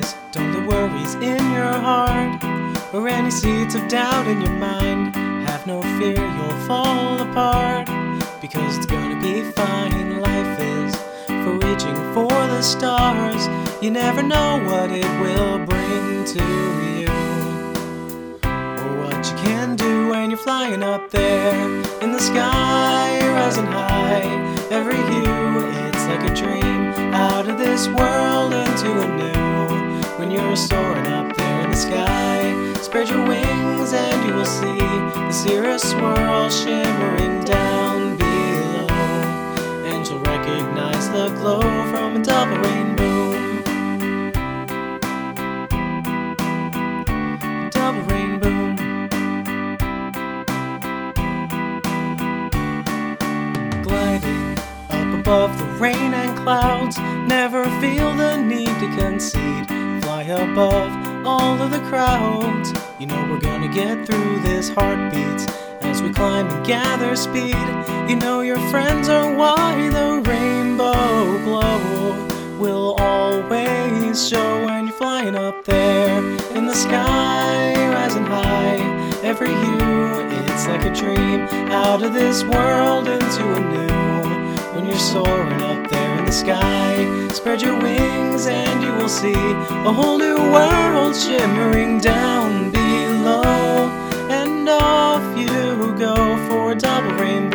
days. Don't let worries in your heart or any seeds of doubt in your mind. Have no fear, you'll fall apart, because it's gonna be fine. Life is for reaching for the stars. You never know what it will bring to you, or what you can do when you're flying up there in the sky, rising high. Every hue, it's like a dream, out of this world into a new. When you're soaring up there in the sky, spread your wings and you will see the cirrus swirl shimmering down below, and you'll recognize the glow from a double rainbow. Double rainbow. Gliding up above the rain and clouds, never feel the need to concede. Fly above all of the crowds. You know we're gonna get through this. Heartbeats as we climb and gather speed. You know your friends are why the rainbow glow will always show when you're flying up there in the sky, rising high. Every hue, it's like a dream, out of this world into a new. When you're soaring up there in the sky, spread your wings and you will see a whole new world shimmering down below. And off you go for a double rainbow.